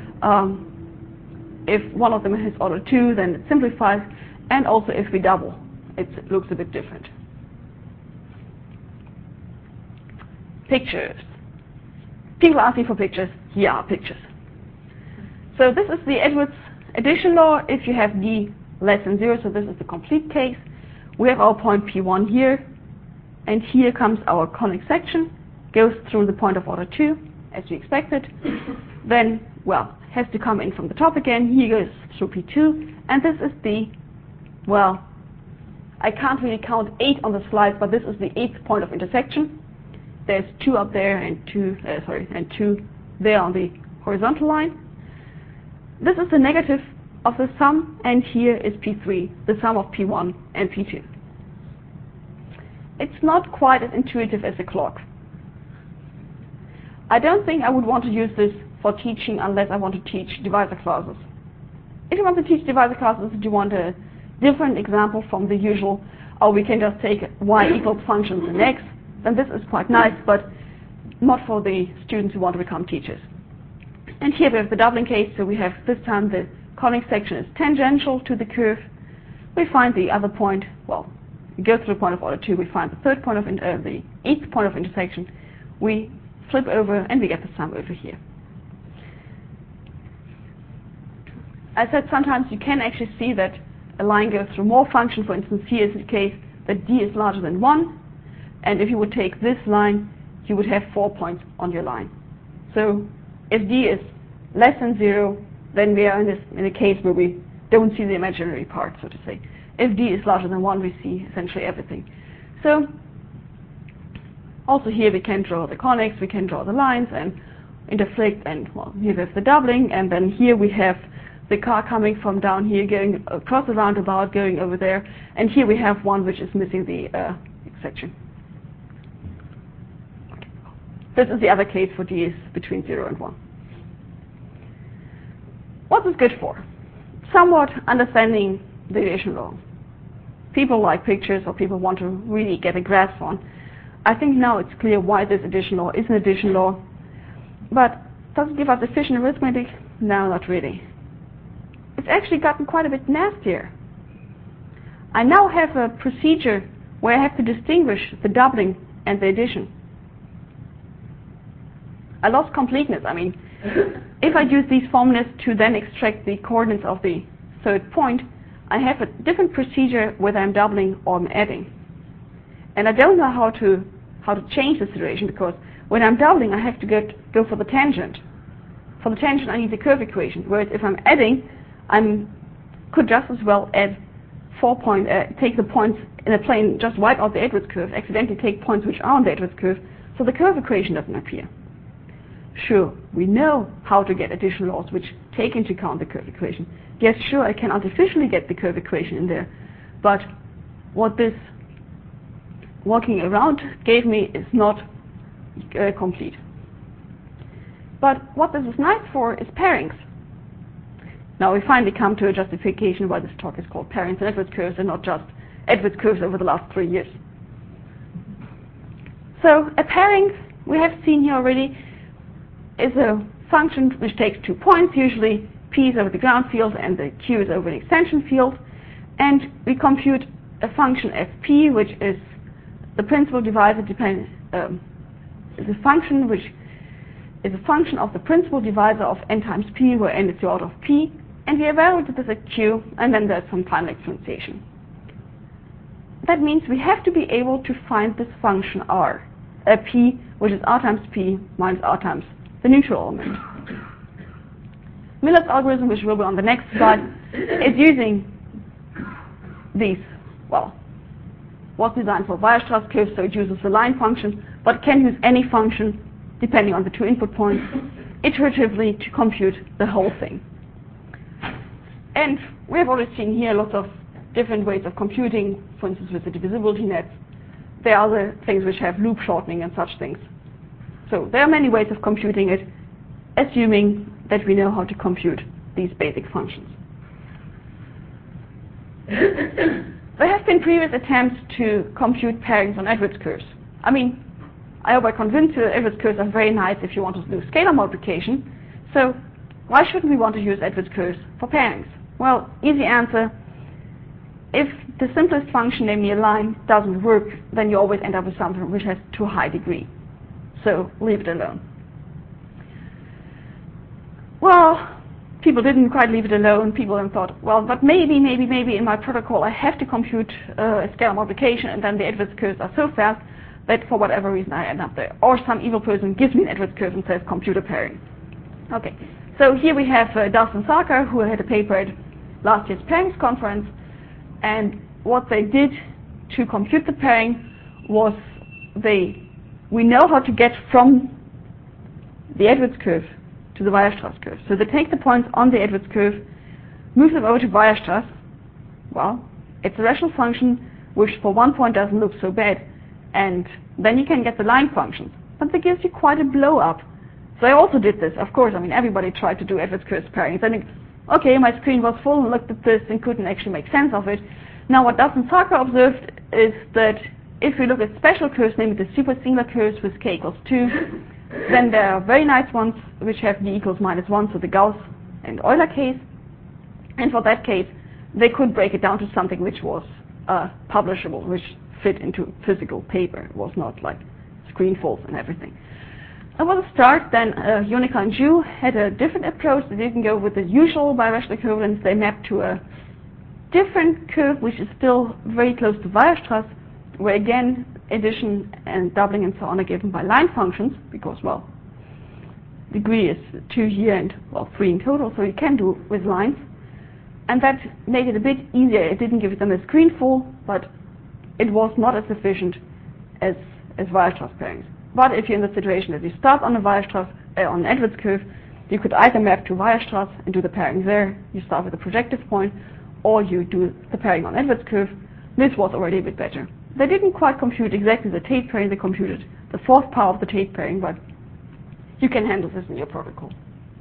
If one of them has order 2, then it simplifies, and also if we double, it looks a bit different. Pictures. People ask me for pictures. Here are pictures. So this is the Edwards addition law if you have d less than 0, so this is the complete case. We have our point P1 here, and here comes our conic section, goes through the point of order 2, as we expected. Then, well, has to come in from the top again, here goes through P2, and this is the, well, I can't really count 8 on the slides, but this is the 8th point of intersection. There's 2 up there and 2 there on the horizontal line. This is the negative of the sum, and here is P3, the sum of P1 and P2. It's not quite as intuitive as a clock. I don't think I would want to use this for teaching unless I want to teach divisor classes. If you want to teach divisor classes, you want a different example from the usual, or we can just take y equals functions in x, then this is quite nice, but not for the students who want to become teachers. And here we have the doubling case, so we have this time the conic section is tangential to the curve. We find the other point, well, we go through the point of order 2, we find the third point of the 8th point of intersection, we flip over and we get the sum over here. I said sometimes you can actually see that a line goes through more functions. For instance, here is the case that d is larger than 1, and if you would take this line, you would have 4 points on your line. So if d is less than 0, then we are in a case where we don't see the imaginary part, so to say. If d is larger than 1, we see essentially everything. So Also here we can draw the conics, we can draw the lines and interflict, and well, here we have the doubling, and then here we have the car coming from down here, going across the roundabout, going over there, and here we have one which is missing the section. This is the other case for d is between 0 and 1. What's this good for? Somewhat understanding the deviation law. People like pictures, or people want to really get a grasp on. I think now it's clear why this addition law is an addition law. But does it give us efficient arithmetic? No, not really. It's actually gotten quite a bit nastier. I now have a procedure where I have to distinguish the doubling and the addition. I lost completeness. I mean, if I use these formulas to then extract the coordinates of the third point, I have a different procedure whether I'm doubling or I'm adding. And I don't know how to change the situation, because when I'm doubling, I have to go for the tangent. For the tangent, I need the curve equation. Whereas if I'm adding, could just as well add take the points in a plane, just wipe out the Edwards curve, accidentally take points which are on the Edwards curve, so the curve equation doesn't appear. Sure, we know how to get addition laws which take into account the curve equation. Yes, sure, I can artificially get the curve equation in there, but what this walking around gave me is not complete. But what this is nice for is pairings. Now we finally come to a justification why this talk is called pairings and Edwards curves and not just Edwards curves over the last 3 years. So a pairing, we have seen here already, is a function which takes 2 points, usually p is over the ground field and the q is over the extension field, and we compute a function fp, which is the principal divisor is a function which is a function of the principal divisor of n times p, where n is the order of p, and we evaluated this at q, and then there's some final exponentiation. That means we have to be able to find this function r, p, which is r times p minus r times the neutral element. Miller's algorithm, which will be on the next slide, is using these, well, was designed for Weierstrass curves, so it uses the line function, but can use any function depending on the 2 input points iteratively to compute the whole thing. And we have already seen here lots of different ways of computing, for instance with the divisibility nets. There are other things which have loop shortening and such things. So there are many ways of computing it, assuming that we know how to compute these basic functions. There have been previous attempts to compute pairings on Edwards curves. I mean, I hope I convinced you that Edwards curves are very nice if you want to do scalar multiplication. So why shouldn't we want to use Edwards curves for pairings? Well, easy answer. If the simplest function, namely a line, doesn't work, then you always end up with something which has too high degree. So leave it alone. Well, people didn't quite leave it alone. People then thought, well, but maybe in my protocol I have to compute a scalar multiplication, and then the Edwards curves are so fast that for whatever reason I end up there. Or some evil person gives me an Edwards curve and says compute a pairing. Okay, so here we have Dawson Sarkar, who had a paper at last year's pairings conference, and what they did to compute the pairing was we know how to get from the Edwards curve to the Weierstrass curve. So they take the points on the Edwards curve, move them over to Weierstrass. Well, it's a rational function which for one point doesn't look so bad, and then you can get the line functions. But that gives you quite a blow up. So I also did this, of course. I mean, everybody tried to do Edwards curves pairings. And okay, my screen was full and looked at this and couldn't actually make sense of it. Now what Dawson Sarkar observed is that if we look at special curves, namely the super singular curves with k equals 2, then there are very nice ones which have d equals -1, so the Gauss and Euler case. And for that case, they could break it down to something which was publishable, which fit into physical paper. It was not like screenfolds and everything. That was a start. Then Jonica and Zhu had a different approach. They didn't go with the usual birational equivalence. They mapped to a different curve, which is still very close to Weierstrass, where again addition and doubling and so on are given by line functions, because, well, degree is 2 here and, well, 3 in total, so you can do it with lines. And that made it a bit easier. It didn't give them a screenful, but it was not as efficient as as Weierstrass pairings. But if you're in the situation that you start on a Weierstrass, on an Edwards curve, you could either map to Weierstrass and do the pairing there. You start with a projective point, or you do the pairing on Edwards curve. This was already a bit better. They didn't quite compute exactly the Tate pairing. They computed the fourth power of the Tate pairing, but you can handle this in your protocol.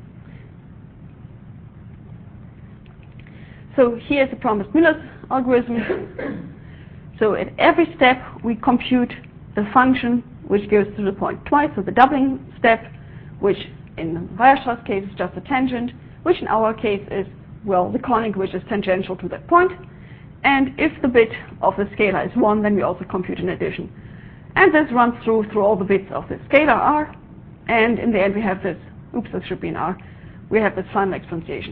So here's the promised Miller's algorithm. So at every step we compute the function which goes through the point twice, so the doubling step, which in the Weierstrass case is just a tangent, which in our case is, well, the conic which is tangential to that point. And if the bit of the scalar is 1, then we also compute an addition. And this runs through all the bits of the scalar R, and in the end we have this, oops, this should be an R, we have this final exponentiation.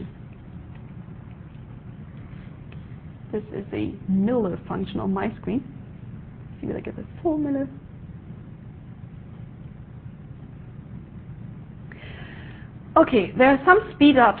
This is the Miller function on my screen. See whether I get the full Miller. Okay, there are some speed ups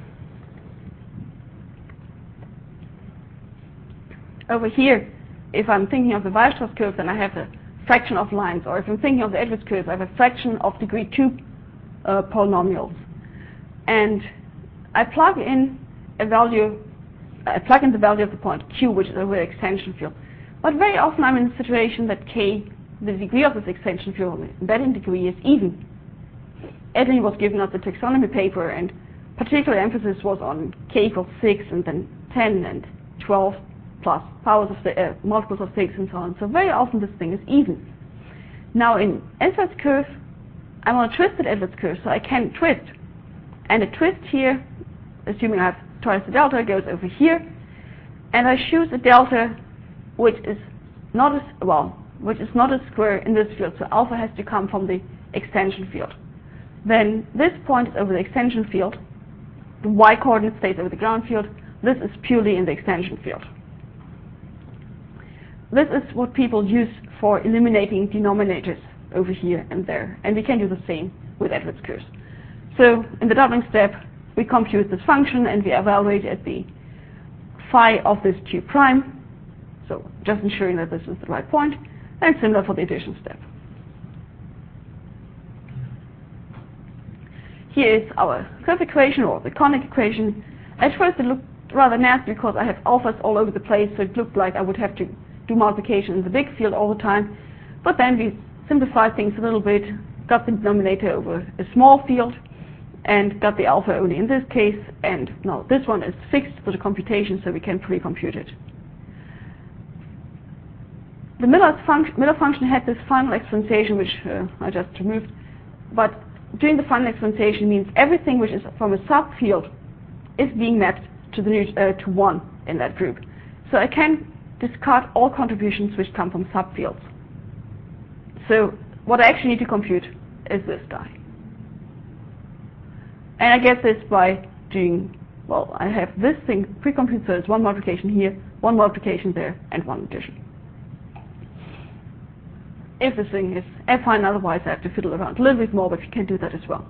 over here. If I'm thinking of the Weierstrass curve, then I have a fraction of lines, or if I'm thinking of the Edwards curve, I have a fraction of degree 2 polynomials. And I plug in the value of the point Q, which is over the extension field. But very often I'm in the situation that K, the degree of this extension field, the embedding degree, is even. Edwin was giving us the taxonomy paper, and particular emphasis was on K equals 6, and then 10 and 12 plus powers of multiples of 6 and so on. So very often this thing is even. Now in Edwards curve, I'm on a twisted Edwards curve, so I can twist. And a twist here, assuming I have twice the delta, goes over here, and I choose a delta which is not a square in this field, so alpha has to come from the extension field. Then this point is over the extension field, the y coordinate stays over the ground field, this is purely in the extension field. This is what people use for eliminating denominators over here and there, and we can do the same with Edwards curves. So in the doubling step, we compute this function and we evaluate at the phi of this Q prime, so just ensuring that this is the right point, and similar for the addition step. Here is our curve equation, or the conic equation. At first it looked rather nasty because I have alphas all over the place, so it looked like I would have to do multiplication in the big field all the time. But then we simplified things a little bit, got the denominator over a small field, and got the alpha only in this case, and now this one is fixed for the computation, so we can pre-compute it. The Miller function had this final exponentiation, which I just removed, but doing the final exponentiation means everything which is from a subfield is being mapped to the to 1 in that group. So I can discard all contributions which come from subfields. So what I actually need to compute is this guy. And I get this by doing, well, I have this thing pre-computed, so it's one multiplication here, one multiplication there, and one addition. If this thing is affine, otherwise I have to fiddle around a little bit more, but you can do that as well.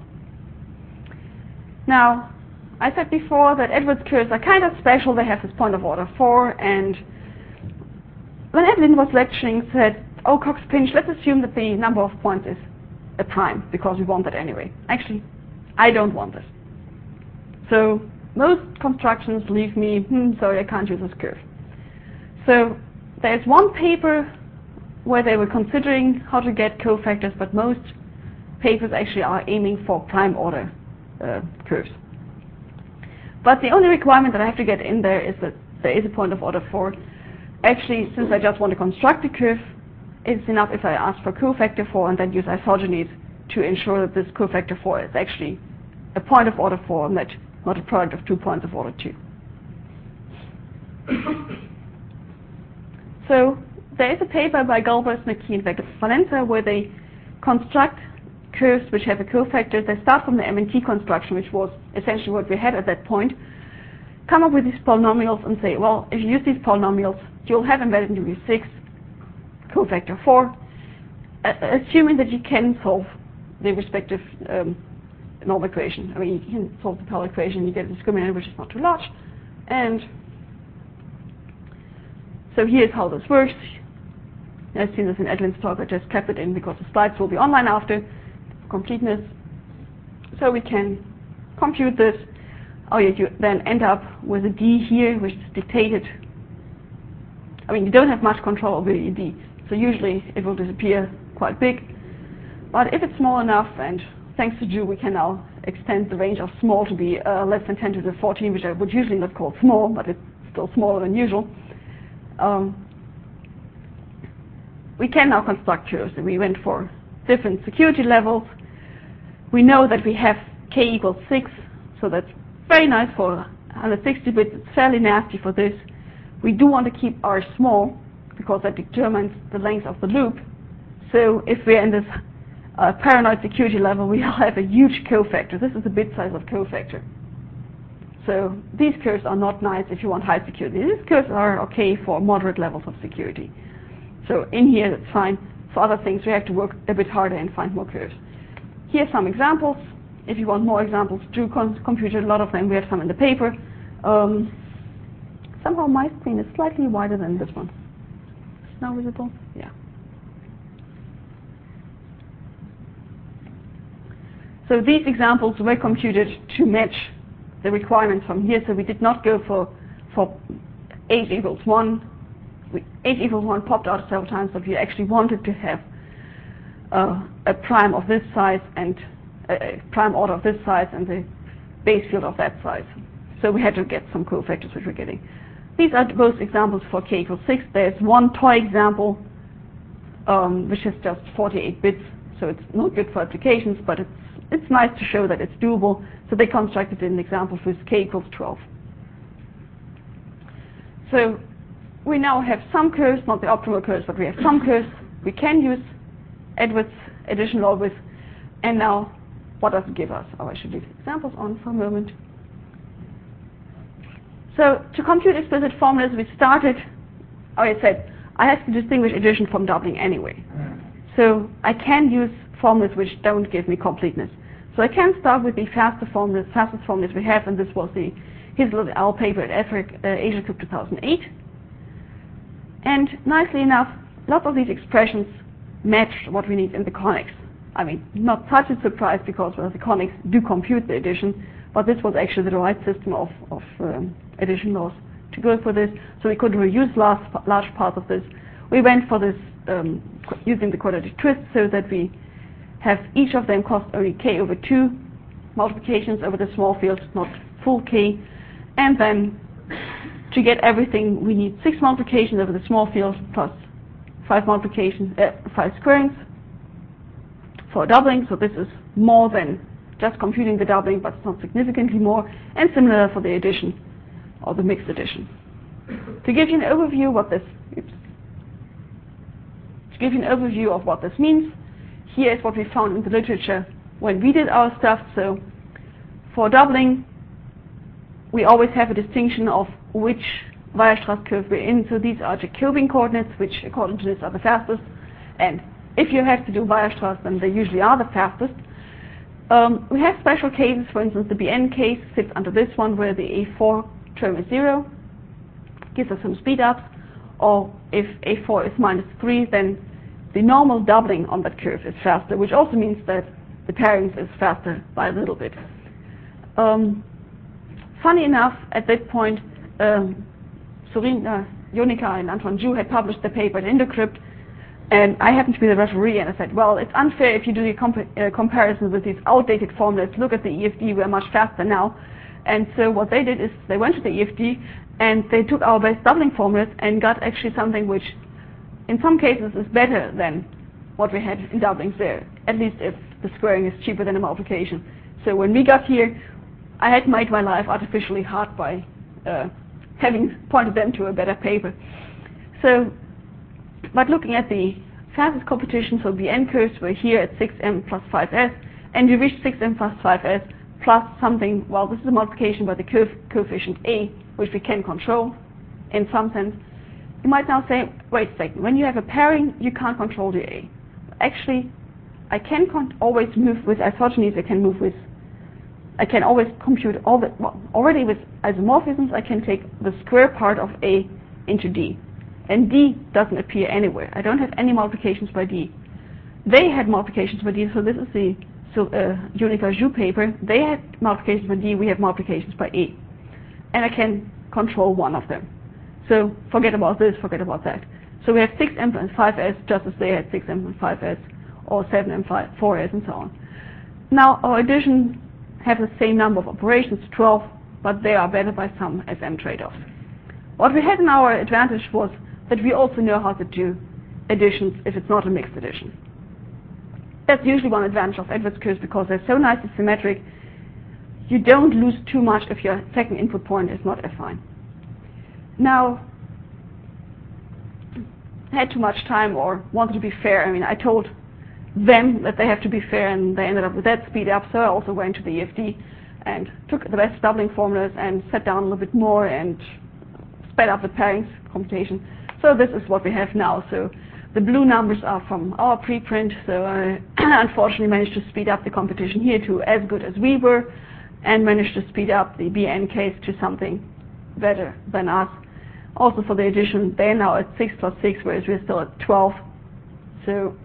Now, I said before that Edwards curves are kind of special. They have this point of order 4, and when Edwin was lecturing, said, oh, Cox-Pinch, let's assume that the number of points is a prime, because we want that anyway. Actually, I don't want this. So most constructions leave me, sorry, I can't use this curve. So there's one paper where they were considering how to get cofactors, but most papers actually are aiming for prime order curves. But the only requirement that I have to get in there is that there is a point of order 4. Actually, since I just want to construct a curve, it's enough if I ask for cofactor 4 and then use isogenies to ensure that this cofactor 4 is actually a point of order 4, not a product of 2 points of order 2. So there is a paper by Galbraith, McKee, and Valenza where they construct curves which have a cofactor. They start from the MNT construction, which was essentially what we had at that point, come up with these polynomials and say, well, if you use these polynomials, you'll have embedded in degree 6 cofactor 4, assuming that you can solve the respective normal equation. I mean, you can solve the Pell equation, you get a discriminator which is not too large. And so here's how this works. I've seen this in Edwin's talk. I just kept it in because the slides will be online after, for completeness. So we can compute this. Oh yeah, you then end up with a D here, which is dictated. I mean, you don't have much control over your D, so usually it will disappear quite big. But if it's small enough, and thanks to Ju, we can now extend the range of small to be less than 10 to the 14, which I would usually not call small, but it's still smaller than usual. We can now construct curves. We went for different security levels. We know that we have k equals 6, so that's very nice for 160 bits. It's fairly nasty for this. We do want to keep r small, because that determines the length of the loop. So if we're in this paranoid security level, we have a huge cofactor. This is the bit size of cofactor. So these curves are not nice if you want high security. These curves are okay for moderate levels of security. So in here, it's fine. For other things, we have to work a bit harder and find more curves. Here's some examples. If you want more examples, Drew computed a lot of them. We have some in the paper. Somehow my screen is slightly wider than this one. Is now visible? Yeah. So these examples were computed to match the requirements from here. So we did not go for h equals 1. H equals 1 popped out several times, but we actually wanted to have a prime of this size and a prime order of this size and the base field of that size. So we had to get some cofactors, which we're getting. These are both examples for k equals 6. There's one toy example, which is just 48 bits, so it's not good for applications, but it's nice to show that it's doable. So they constructed an example with k equals 12. So we now have some curves, not the optimal curves, but we have some curves we can use Edwards addition law with. And now, what does it give us? Oh, I should leave examples on for a moment. So to compute explicit formulas, we started, I said, I have to distinguish addition from doubling anyway. So I can use formulas which don't give me completeness. So I can start with the fastest formulas we have, and this was the Hislop et al. Paper at EFRIC, AsiaCube 2008. And nicely enough, lots of these expressions matched what we need in the conics. I mean, not such a surprise because the conics do compute the addition, but this was actually the right system of addition laws to go for this. So we could reuse large parts of this. We went for this using the quadratic twist so that we have each of them cost only k over 2 multiplications over the small field, not full k. And then to get everything, we need 6 multiplications over the small field plus 5 multiplications, 5 squarings for doubling. So this is more than just computing the doubling, but it's not significantly more. And similar for the addition or the mixed addition. To give you an overview of what this means, here is what we found in the literature when we did our stuff. So for doubling, we always have a distinction of which Weierstrass curve we're in. So these are Jacobian coordinates, which according to this are the fastest. And if you have to do Weierstrass, then they usually are the fastest. We have special cases. For instance, the Bn case fits under this one, where the A4 term is 0, gives us some speed ups. Or if A4 is -3, then the normal doubling on that curve is faster, which also means that the pairings is faster by a little bit. Funny enough, at that point, Sorina Jonica and Antoine Ju had published the paper at Indocrypt, and I happened to be the referee, and I said, well, it's unfair if you do the comparison with these outdated formulas. Look at the EFD, we're much faster now. And so what they did is they went to the EFD, and they took our base doubling formulas and got actually something which, in some cases, is better than what we had in doublings there, at least if the squaring is cheaper than a multiplication. So when we got here, I had made my life artificially hard by having pointed them to a better paper. So, but looking at the fastest competition, so Bn curves were here at 6m plus 5s, and we reached 6m plus 5s plus something, well, this is a multiplication by the coefficient a, which we can control in some sense. You might now say, wait a second, when you have a pairing, you can't control the a. Actually, I can always move with isogenies. I can always compute all the, well, already with isomorphisms, I can take the square part of a into d. and D doesn't appear anywhere. I don't have any multiplications by D. They had multiplications by D, so this is the Unica-Zhu paper. They had multiplications by D, we have multiplications by E. And I can control one of them. So forget about this, forget about that. So we have 6m and 5s just as they had 6m and 5s, or 7m, 4s, and so on. Now our addition have the same number of operations, 12, but they are better by some SM trade-offs. What we had in our advantage was that we also know how to do additions if it's not a mixed addition. That's usually one advantage of Edwards curves because they're so nicely symmetric. You don't lose too much if your second input point is not affine. Now, I had too much time or wanted to be fair. I mean, I told them that they have to be fair, and they ended up with that speed up. So I also went to the EFD and took the best doubling formulas and sat down a little bit more and sped up the pairings computation. So this is what we have now. So the blue numbers are from our preprint. So I unfortunately managed to speed up the competition here to as good as we were, and managed to speed up the BN case to something better than us. Also for the addition, they're now at 6 plus 6, whereas we're still at 12. So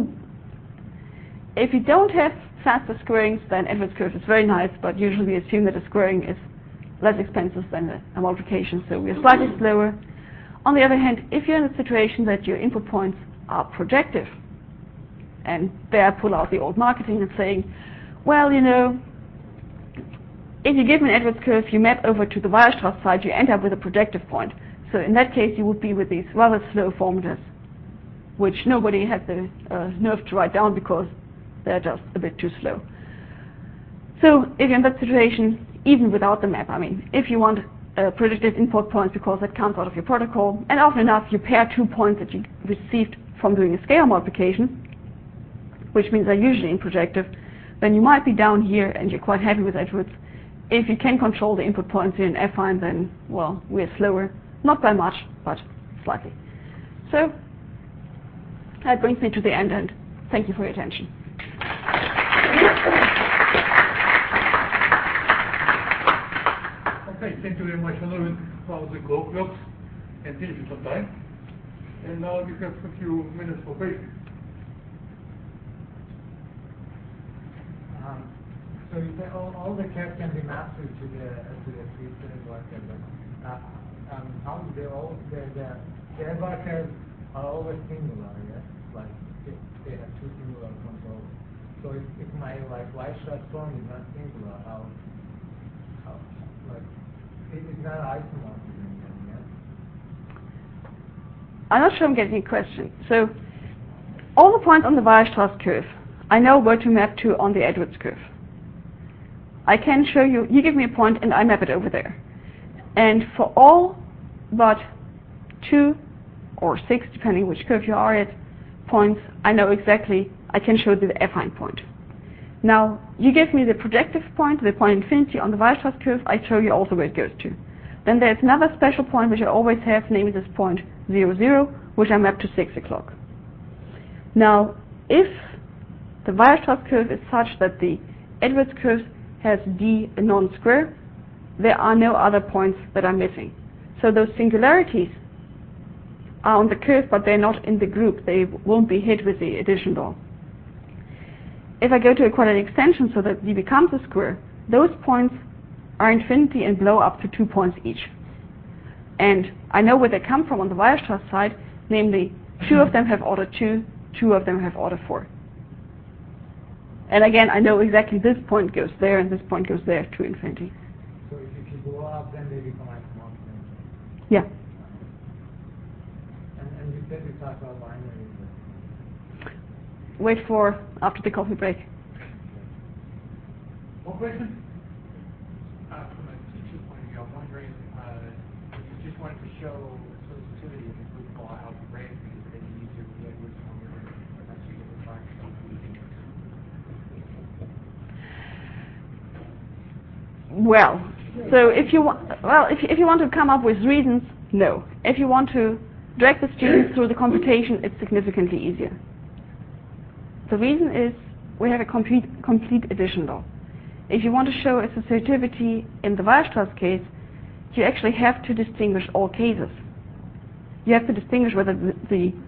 if you don't have faster squarings, then Edwards curve is very nice, but usually we assume that a squaring is less expensive than a multiplication, so we're slightly slower. On the other hand, if you're in a situation that your input points are projective, and there I pull out the old marketing and saying, well, you know, if you give me an Edwards curve, you map over to the Weierstrass side, you end up with a projective point. So in that case, you would be with these rather slow formulas, which nobody had the nerve to write down because they're just a bit too slow. So if you're in that situation, even without the map, I mean, if you want predicted input points because that comes out of your protocol, and often enough you pair 2 points that you received from doing a scalar multiplication, which means they're usually in projective, then you might be down here and you're quite happy with Edwards. If you can control the input points here in affine, then, well, we're slower. Not by much, but slightly. So that brings me to the end, and thank you for your attention. Okay, thank you very much. I know it was the clocks and finish some time. And now we have a few minutes for break. So you say all the curves can be mapped to the three-sided block curve. How they all the Edwards curves are always singular, yes? Like they have two singular controls. So if my Weierstrass form is not singular, how like it's not isomorphism then, yes? I'm not sure I'm getting your question. So all the points on the Weierstrass curve, I know where to map to on the Edwards curve. I can show you, you give me a point and I map it over there. And for all but 2 or 6, depending which curve you are at, points, I know exactly, I can show the affine point. Now, you give me the projective point, the point infinity on the Weierstrass curve, I show you also where it goes to. Then there's another special point which I always have, namely this point 0, 0, which I map to 6 o'clock. Now, if the Weierstrass curve is such that the Edwards curve has D a non-square, there are no other points that are missing. So those singularities are on the curve, but they're not in the group. They won't be hit with the addition law. If I go to a quadratic extension so that D becomes a square, those points are infinity and blow up to 2 points each. And I know where they come from on the Weierstrass side, namely 2 of them have order 2, 2 of them have order 4. And again, I know exactly this point goes there and this point goes there to infinity. So if you go up, then they become isomorphic. Yeah. And you said you talk about binaries. Wait for after the coffee break. One question? From a teaching point of view, I'm wondering if you just wanted to show sensitivity of the group law algebraically, then you use the Edwards formula, or that's you get the fraction. Well, so if you want, if you want to come up with reasons, no. If you want to drag the students through the computation, it's significantly easier. The reason is we have a complete addition law. If you want to show associativity in the Weierstrass case, you actually have to distinguish all cases. you have to distinguish whether the